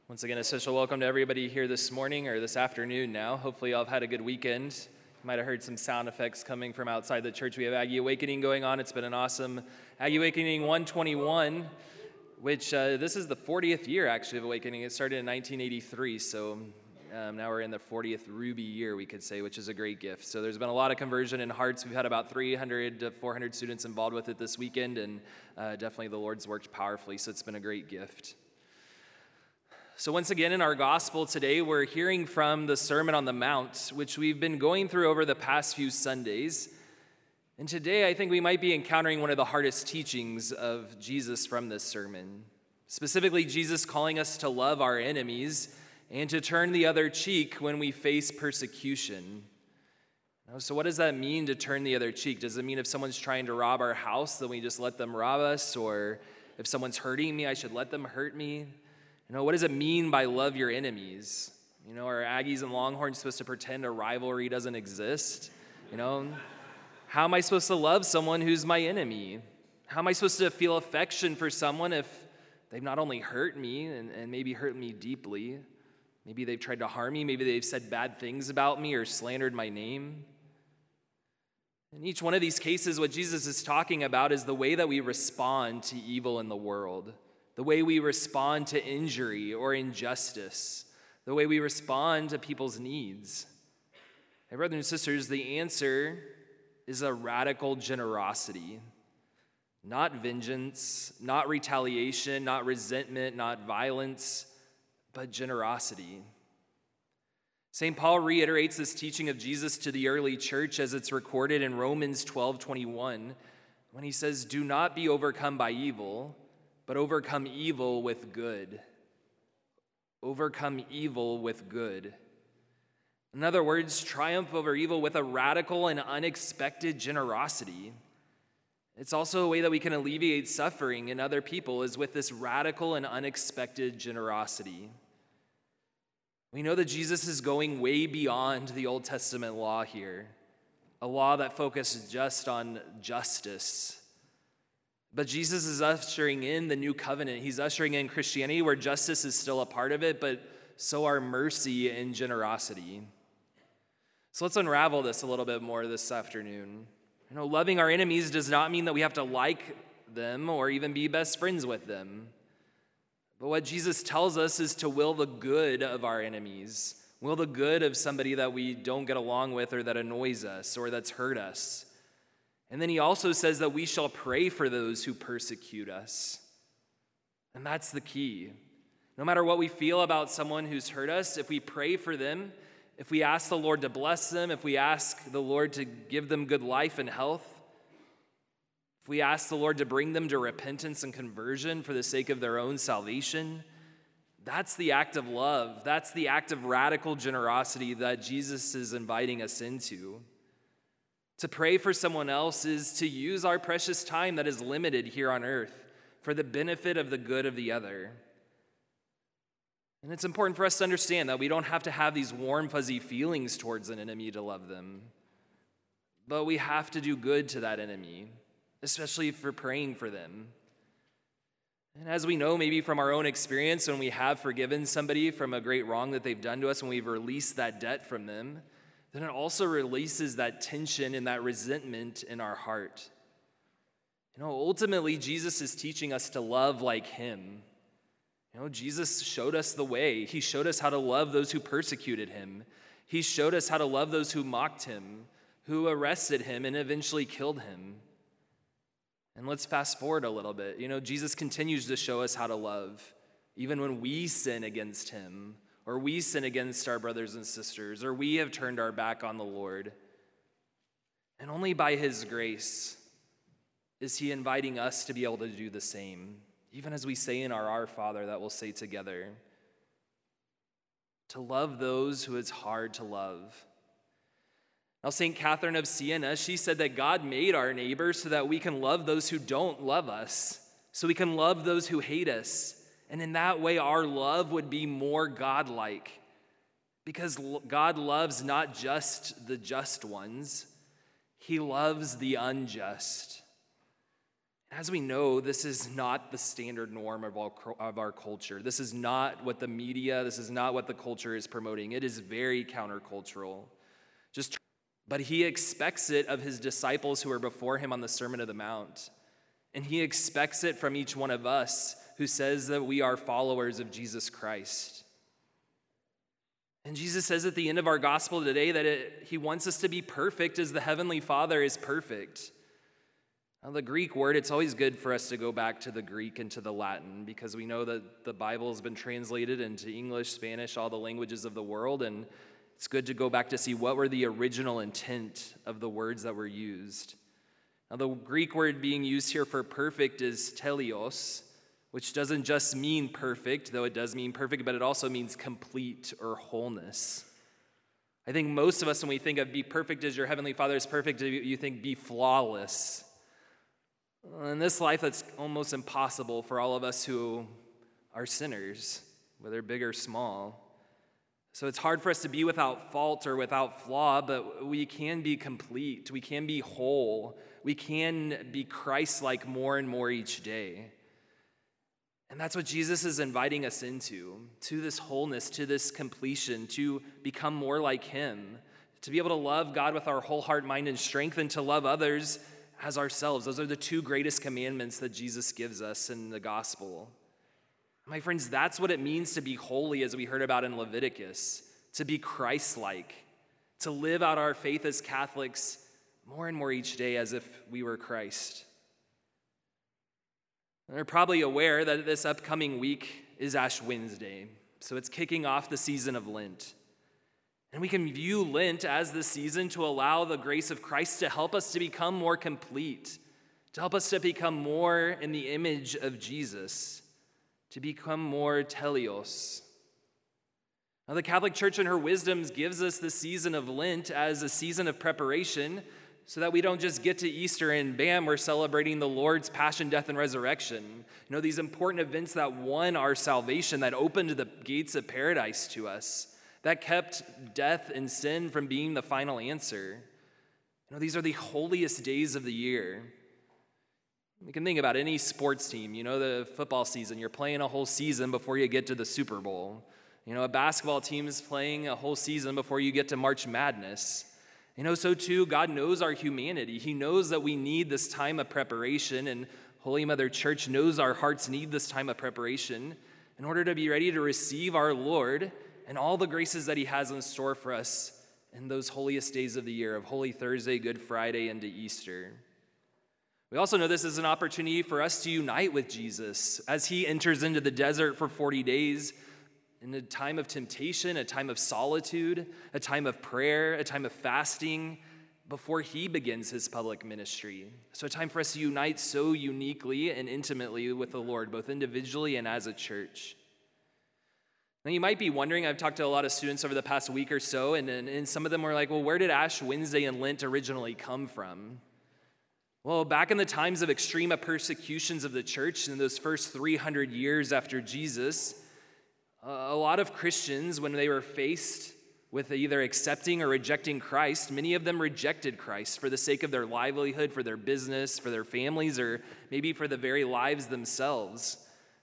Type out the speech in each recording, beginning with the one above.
Once again, a special welcome to everybody here this morning or this afternoon now. Hopefully y'all have had a good weekend. You might have heard some sound effects coming from outside the church. We have Aggie Awakening going on. It's been an awesome Aggie Awakening 121, which this is the 40th year, actually, of Awakening. It started in 1983, so now we're in the 40th Ruby year, we could say, which is a great gift. So there's been a lot of conversion in hearts. We've had about 300 to 400 students involved with it this weekend, and definitely the Lord's worked powerfully, so it's been a great gift. So once again, in our gospel today, we're hearing from the Sermon on the Mount, which we've been going through over the past few Sundays. And today, I think we might be encountering one of the hardest teachings of Jesus from this sermon. Specifically, Jesus calling us to love our enemies and to turn the other cheek when we face persecution. So what does that mean, to turn the other cheek? Does it mean if someone's trying to rob our house, then we just let them rob us? Or if someone's hurting me, I should let them hurt me? What does it mean by love your enemies? Are Aggies and Longhorns supposed to pretend a rivalry doesn't exist? How am I supposed to love someone who's my enemy? How am I supposed to feel affection for someone if they've not only hurt me and maybe hurt me deeply, maybe they've tried to harm me, maybe they've said bad things about me or slandered my name? In each one of these cases, what Jesus is talking about is the way that we respond to evil in the world. The way we respond to injury or injustice, the way we respond to people's needs. Hey, brothers and sisters, the answer is a radical generosity. Not vengeance, not retaliation, not resentment, not violence, but generosity. St. Paul reiterates this teaching of Jesus to the early church as it's recorded in Romans 12:21, when he says, "Do not be overcome by evil, but overcome evil with good." Overcome evil with good. In other words, triumph over evil with a radical and unexpected generosity. It's also a way that we can alleviate suffering in other people, is with this radical and unexpected generosity. We know that Jesus is going way beyond the Old Testament law here, a law that focuses just on justice. But Jesus is ushering in the new covenant. He's ushering in Christianity where justice is still a part of it, but so are mercy and generosity. So let's unravel this a little bit more this afternoon. Loving our enemies does not mean that we have to like them or even be best friends with them. But what Jesus tells us is to will the good of our enemies, will the good of somebody that we don't get along with or that annoys us or that's hurt us. And then he also says that we shall pray for those who persecute us. And that's the key. No matter what we feel about someone who's hurt us, if we pray for them, if we ask the Lord to bless them, if we ask the Lord to give them good life and health, if we ask the Lord to bring them to repentance and conversion for the sake of their own salvation, that's the act of love. That's the act of radical generosity that Jesus is inviting us into. To pray for someone else is to use our precious time that is limited here on earth for the benefit of the good of the other. And it's important for us to understand that we don't have to have these warm, fuzzy feelings towards an enemy to love them. But we have to do good to that enemy, especially for praying for them. And as we know, maybe from our own experience, when we have forgiven somebody from a great wrong that they've done to us, when we've released that debt from them, then it also releases that tension and that resentment in our heart. Ultimately, Jesus is teaching us to love like him. Jesus showed us the way. He showed us how to love those who persecuted him. He showed us how to love those who mocked him, who arrested him and eventually killed him. And let's fast forward a little bit. Jesus continues to show us how to love, even when we sin against him, or we sin against our brothers and sisters, or we have turned our back on the Lord. And only by his grace is he inviting us to be able to do the same, even as we say in our Father that we'll say together, to love those who it's hard to love. Now, St. Catherine of Siena, she said that God made our neighbors so that we can love those who don't love us, so we can love those who hate us. And in that way, our love would be more God-like, because God loves not just the just ones, he loves the unjust. As we know, this is not the standard norm of our culture. This is not what the media, this is not what the culture is promoting. It is very countercultural. But he expects it of his disciples who are before him on the Sermon on the Mount. And he expects it from each one of us who says that we are followers of Jesus Christ. And Jesus says at the end of our gospel today that he wants us to be perfect as the Heavenly Father is perfect. Now, the Greek word, it's always good for us to go back to the Greek and to the Latin because we know that the Bible has been translated into English, Spanish, all the languages of the world, and it's good to go back to see what were the original intent of the words that were used. Now, the Greek word being used here for perfect is teleos, which doesn't just mean perfect, though it does mean perfect, but it also means complete or wholeness. I think most of us, when we think of be perfect as your Heavenly Father is perfect, you think be flawless. In this life, that's almost impossible for all of us who are sinners, whether big or small. So it's hard for us to be without fault or without flaw, but we can be complete. We can be whole. We can be Christ-like more and more each day. And that's what Jesus is inviting us into, to this wholeness, to this completion, to become more like him, to be able to love God with our whole heart, mind, and strength, and to love others as ourselves. Those are the two greatest commandments that Jesus gives us in the gospel. My friends, that's what it means to be holy, as we heard about in Leviticus, to be Christ-like, to live out our faith as Catholics more and more each day as if we were Christ. And you're probably aware that this upcoming week is Ash Wednesday, so it's kicking off the season of Lent. And we can view Lent as the season to allow the grace of Christ to help us to become more complete, to help us to become more in the image of Jesus, to become more teleos. Now, the Catholic Church in her wisdoms gives us the season of Lent as a season of preparation so that we don't just get to Easter and bam, we're celebrating the Lord's passion, death, and resurrection. You know, these important events that won our salvation, that opened the gates of paradise to us, that kept death and sin from being the final answer. You know, these are the holiest days of the year. You can think about any sports team, you know, the football season, you're playing a whole season before you get to the Super Bowl. You know, a basketball team is playing a whole season before you get to March Madness. You know, so too, God knows our humanity. He knows that we need this time of preparation, and Holy Mother Church knows our hearts need this time of preparation in order to be ready to receive our Lord and all the graces that he has in store for us in those holiest days of the year, of Holy Thursday, Good Friday, and to Easter. We also know this is an opportunity for us to unite with Jesus as he enters into the desert for 40 days in a time of temptation, a time of solitude, a time of prayer, a time of fasting before he begins his public ministry. So a time for us to unite so uniquely and intimately with the Lord, both individually and as a church. Now, you might be wondering, I've talked to a lot of students over the past week or so, and some of them were like, well, where did Ash Wednesday and Lent originally come from? Well, back in the times of extreme persecutions of the church in those first 300 years after Jesus, a lot of Christians, when they were faced with either accepting or rejecting Christ, many of them rejected Christ for the sake of their livelihood, for their business, for their families, or maybe for the very lives themselves.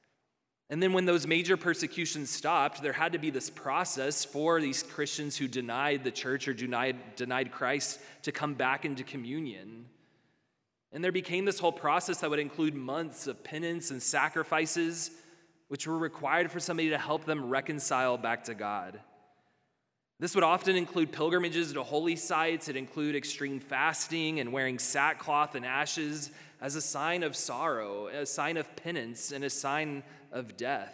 And then when those major persecutions stopped, there had to be this process for these Christians who denied the church or denied Christ to come back into communion. And there became this whole process that would include months of penance and sacrifices, which were required for somebody to help them reconcile back to God. This would often include pilgrimages to holy sites. It include extreme fasting and wearing sackcloth and ashes as a sign of sorrow, a sign of penance, and a sign of death.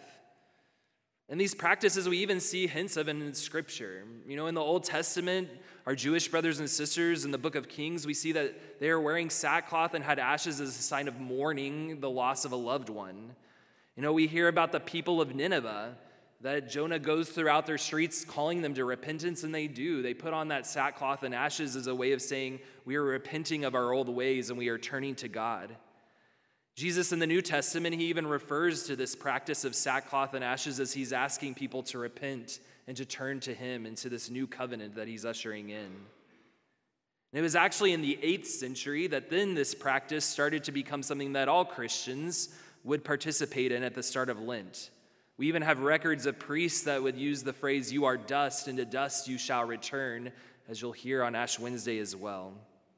And these practices we even see hints of in Scripture. You know, in the Old Testament, our Jewish brothers and sisters in the book of Kings, we see that they are wearing sackcloth and had ashes as a sign of mourning the loss of a loved one. You know, we hear about the people of Nineveh, that Jonah goes throughout their streets calling them to repentance, and they do. They put on that sackcloth and ashes as a way of saying, we are repenting of our old ways and we are turning to God. Jesus in the New Testament, he even refers to this practice of sackcloth and ashes as he's asking people to repent and to turn to him into this new covenant that he's ushering in. And it was actually in the 8th century that then this practice started to become something that all Christians would participate in at the start of Lent. We even have records of priests that would use the phrase, "You are dust, and to dust you shall return," as you'll hear on Ash Wednesday as well.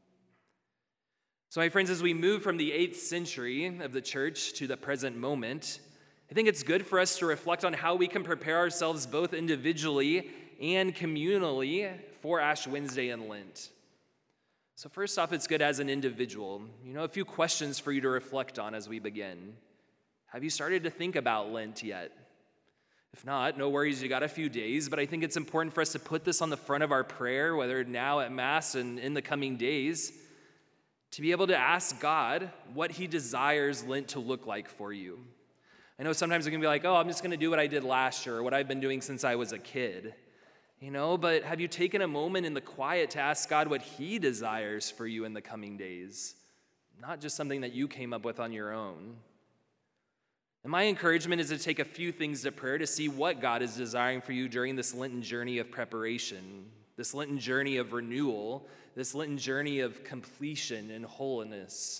So my friends, as we move from the 8th century of the church to the present moment, I think it's good for us to reflect on how we can prepare ourselves both individually and communally for Ash Wednesday and Lent. So first off, it's good as an individual. A few questions for you to reflect on as we begin. Have you started to think about Lent yet? If not, no worries, you got a few days, but I think it's important for us to put this on the front of our prayer, whether now at Mass and in the coming days, to be able to ask God what he desires Lent to look like for you. I know sometimes we can be like, I'm just going to do what I did last year or what I've been doing since I was a kid. But have you taken a moment in the quiet to ask God what he desires for you in the coming days? Not just something that you came up with on your own. And my encouragement is to take a few things to prayer to see what God is desiring for you during this Lenten journey of preparation, this Lenten journey of renewal, this Lenten journey of completion and holiness.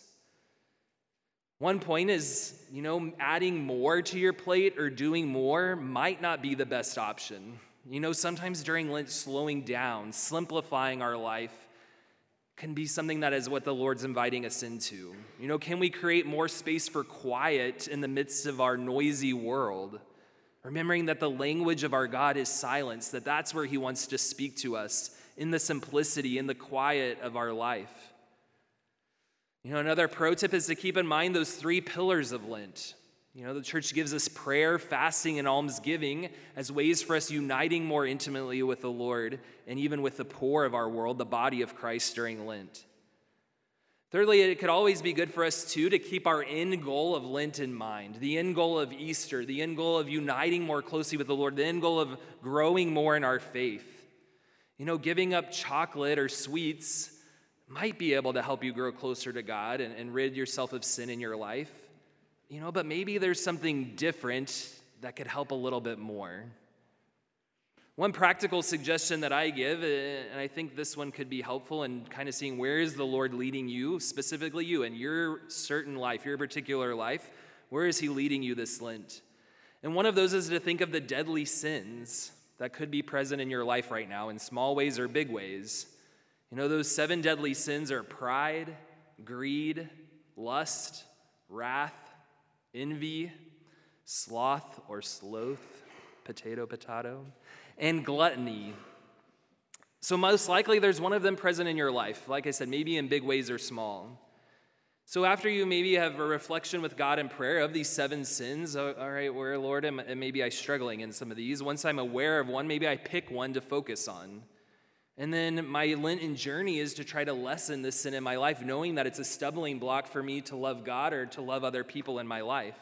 One point is, adding more to your plate or doing more might not be the best option. Sometimes during Lent, slowing down, simplifying our life can be something that is what the Lord's inviting us into. Can we create more space for quiet in the midst of our noisy world? Remembering that the language of our God is silence, that's where he wants to speak to us, in the simplicity, in the quiet of our life. Another pro tip is to keep in mind those 3 pillars of Lent. The church gives us prayer, fasting, and almsgiving as ways for us uniting more intimately with the Lord and even with the poor of our world, the body of Christ during Lent. Thirdly, it could always be good for us, too, to keep our end goal of Lent in mind, the end goal of Easter, the end goal of uniting more closely with the Lord, the end goal of growing more in our faith. Giving up chocolate or sweets might be able to help you grow closer to God and rid yourself of sin in your life. But maybe there's something different that could help a little bit more. One practical suggestion that I give, and I think this one could be helpful in kind of seeing where is the Lord leading you, specifically you in your certain life, your particular life, where is he leading you this Lent? And one of those is to think of the deadly sins that could be present in your life right now in small ways or big ways. Those 7 deadly sins are pride, greed, lust, wrath, envy, sloth or sloth, potato, and gluttony. So most likely there's one of them present in your life, like I said, maybe in big ways or small. So after you maybe have a reflection with God in prayer of these 7 sins, all right, where, Lord, am maybe I struggling in some of these? Once I'm aware of one, maybe I pick one to focus on. And then my Lenten journey is to try to lessen this sin in my life, knowing that it's a stumbling block for me to love God or to love other people in my life.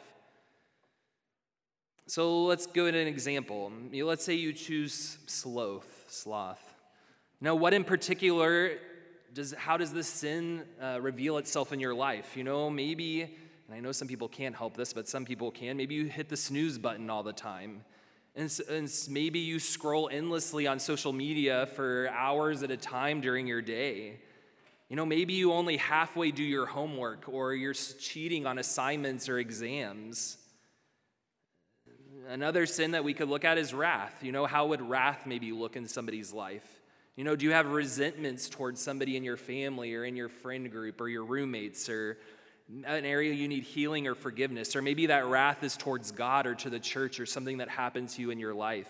So let's go into an example. Let's say you choose sloth. Now, what in particular, how does this sin reveal itself in your life? Maybe, and I know some people can't help this, but some people can, maybe you hit the snooze button all the time. And maybe you scroll endlessly on social media for hours at a time during your day. Maybe you only halfway do your homework, or you're cheating on assignments or exams. Another sin that we could look at is wrath. How would wrath maybe look in somebody's life? Do you have resentments towards somebody in your family or in your friend group or your roommates, or an area you need healing or forgiveness? Or maybe that wrath is towards God or to the church or something that happened to you in your life.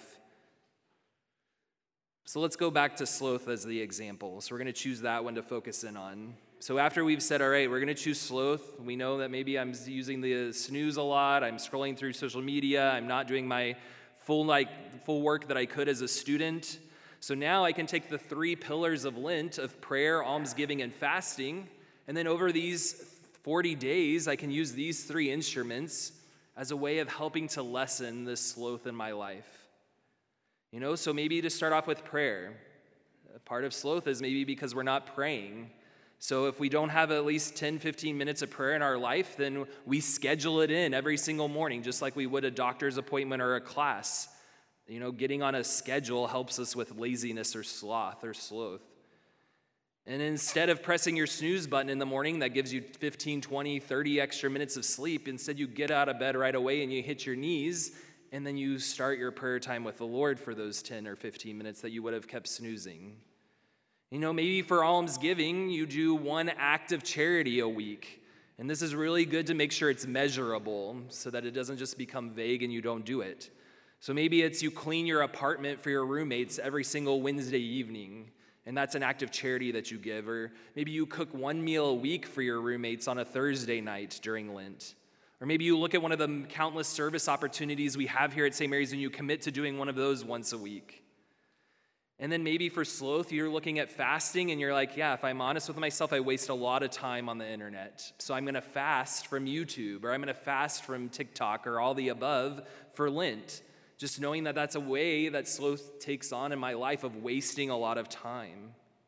So let's go back to sloth as the example. So we're going to choose that one to focus in on. So after we've said, all right, we're going to choose sloth, we know that maybe I'm using the snooze a lot, I'm scrolling through social media, I'm not doing my full work that I could as a student. So now I can take the 3 pillars of Lent of prayer, almsgiving, and fasting, and then over these 40 days, I can use these 3 instruments as a way of helping to lessen this sloth in my life. So maybe to start off with prayer. A part of sloth is maybe because we're not praying. So if we don't have at least 10, 15 minutes of prayer in our life, then we schedule it in every single morning, just like we would a doctor's appointment or a class. Getting on a schedule helps us with laziness or sloth. And instead of pressing your snooze button in the morning that gives you 15, 20, 30 extra minutes of sleep, instead you get out of bed right away and you hit your knees, and then you start your prayer time with the Lord for those 10 or 15 minutes that you would have kept snoozing. Maybe for almsgiving, you do one act of charity a week. And this is really good to make sure it's measurable so that it doesn't just become vague and you don't do it. So maybe it's you clean your apartment for your roommates every single Wednesday evening, and that's an act of charity that you give. Or maybe you cook one meal a week for your roommates on a Thursday night during Lent. Or maybe you look at one of the countless service opportunities we have here at St. Mary's and you commit to doing one of those once a week. And then maybe for sloth, you're looking at fasting and you're like, yeah, if I'm honest with myself, I waste a lot of time on the internet. So I'm going to fast from YouTube, or I'm going to fast from TikTok, or all the above for Lent. Just knowing that that's a way that sloth takes on in my life of wasting a lot of time.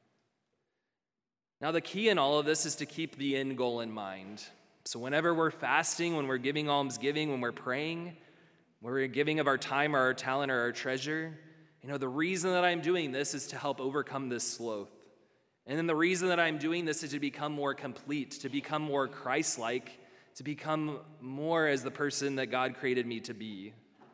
Now, the key in all of this is to keep the end goal in mind. So whenever we're fasting, when we're giving almsgiving, when we're praying, when we're giving of our time or our talent or our treasure, the reason that I'm doing this is to help overcome this sloth. And then the reason that I'm doing this is to become more complete, to become more Christ-like, to become more as the person that God created me to be.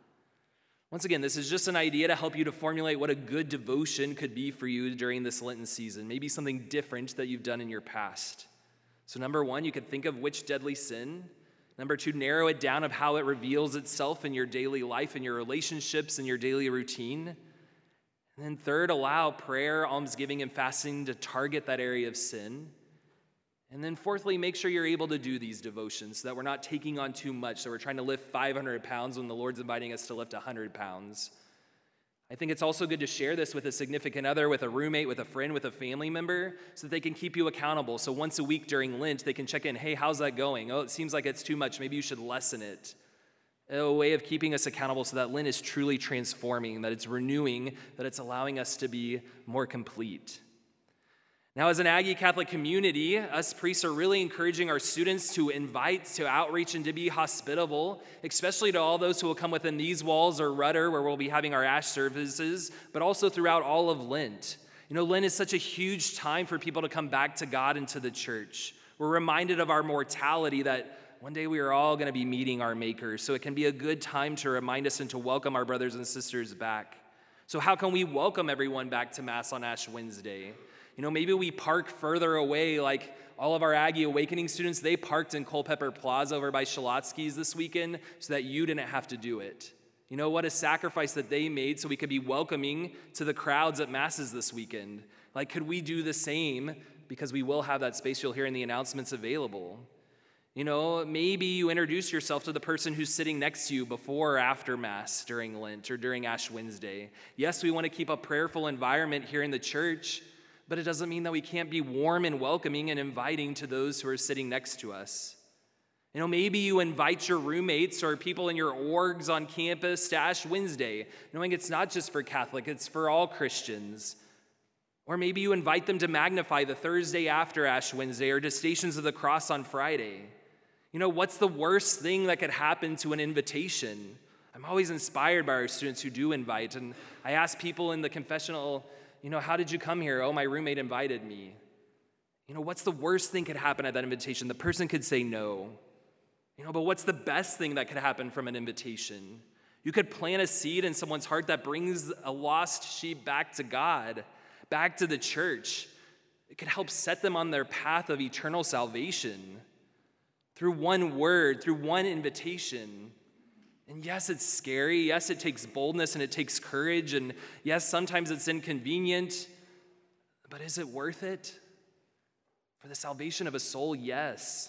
Once again, this is just an idea to help you to formulate what a good devotion could be for you during this Lenten season, maybe something different that you've done in your past. So number one, you could think of which deadly sin. Number two, narrow it down of how it reveals itself in your daily life, in your relationships, in your daily routine. And then third, allow prayer, almsgiving, and fasting to target that area of sin. And then fourthly, make sure you're able to do these devotions so that we're not taking on too much, so we're trying to lift 500 pounds when the Lord's inviting us to lift 100 pounds. I think it's also good to share this with a significant other, with a roommate, with a friend, with a family member, so that they can keep you accountable. So once a week during Lent, they can check in, hey, how's that going? Oh, it seems like it's too much. Maybe you should lessen it. A way of keeping us accountable so that Lent is truly transforming, that it's renewing, that it's allowing us to be more complete. Now, as an Aggie Catholic community, us priests are really encouraging our students to invite, to outreach, and to be hospitable, especially to all those who will come within these walls or Rudder, where we'll be having our Ash services, but also throughout all of Lent. Lent is such a huge time for people to come back to God and to the church. We're reminded of our mortality, that one day we are all going to be meeting our Maker, so it can be a good time to remind us and to welcome our brothers and sisters back. So how can we welcome everyone back to Mass on Ash Wednesday? Maybe we park further away, like all of our Aggie Awakening students, they parked in Culpeper Plaza over by Shalotsky's this weekend so that you didn't have to do it. What a sacrifice that they made so we could be welcoming to the crowds at Masses this weekend. Like, could we do the same? Because we will have that space you'll hear in the announcements available. Maybe you introduce yourself to the person who's sitting next to you before or after Mass during Lent or during Ash Wednesday. Yes, we want to keep a prayerful environment here in the church, but it doesn't mean that we can't be warm and welcoming and inviting to those who are sitting next to us. Maybe you invite your roommates or people in your orgs on campus to Ash Wednesday, knowing it's not just for Catholic, it's for all Christians. Or maybe you invite them to Magnify the Thursday after Ash Wednesday or to Stations of the Cross on Friday. What's the worst thing that could happen to an invitation? I'm always inspired by our students who do invite, and I ask people in the confessional, how did you come here? Oh, my roommate invited me. What's the worst thing could happen at that invitation? The person could say no. But what's the best thing that could happen from an invitation? You could plant a seed in someone's heart that brings a lost sheep back to God, back to the church. It could help set them on their path of eternal salvation through one word, through one invitation. And yes, it's scary. Yes, it takes boldness and it takes courage. And yes, sometimes it's inconvenient. But is it worth it? For the salvation of a soul, yes.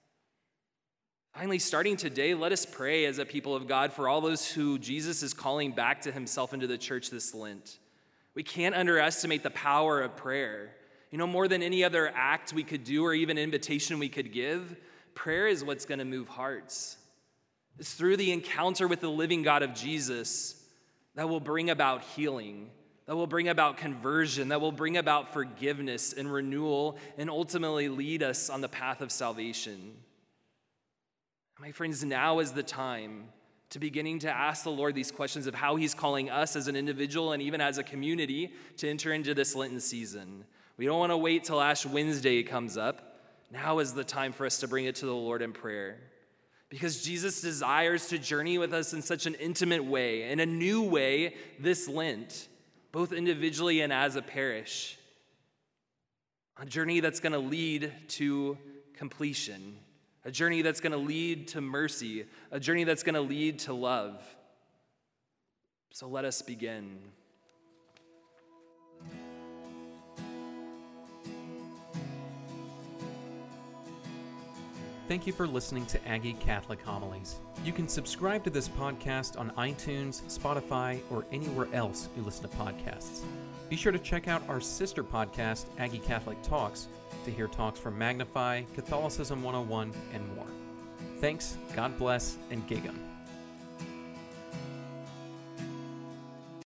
Finally, starting today, let us pray as a people of God for all those who Jesus is calling back to himself into the church this Lent. We can't underestimate the power of prayer. More than any other act we could do or even invitation we could give, prayer is what's going to move hearts. It's through the encounter with the living God of Jesus that will bring about healing, that will bring about conversion, that will bring about forgiveness and renewal, and ultimately lead us on the path of salvation. My friends, now is the time to beginning to ask the Lord these questions of how he's calling us as an individual and even as a community to enter into this Lenten season. We don't want to wait till Ash Wednesday comes up. Now is the time for us to bring it to the Lord in prayer. Because Jesus desires to journey with us in such an intimate way, in a new way this Lent, both individually and as a parish. A journey that's going to lead to completion, a journey that's going to lead to mercy, a journey that's going to lead to love. So let us begin. Thank you for listening to Aggie Catholic Homilies. You can subscribe to this podcast on iTunes, Spotify, or anywhere else you listen to podcasts. Be sure to check out our sister podcast, Aggie Catholic Talks, to hear talks from Magnify, Catholicism 101, and more. Thanks, God bless, and Gig'em.